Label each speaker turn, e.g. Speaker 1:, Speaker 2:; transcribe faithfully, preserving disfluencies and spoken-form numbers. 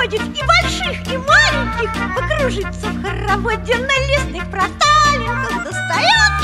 Speaker 1: ходит, и больших, и маленьких, покружится в хороводе на лесных проталинках, достает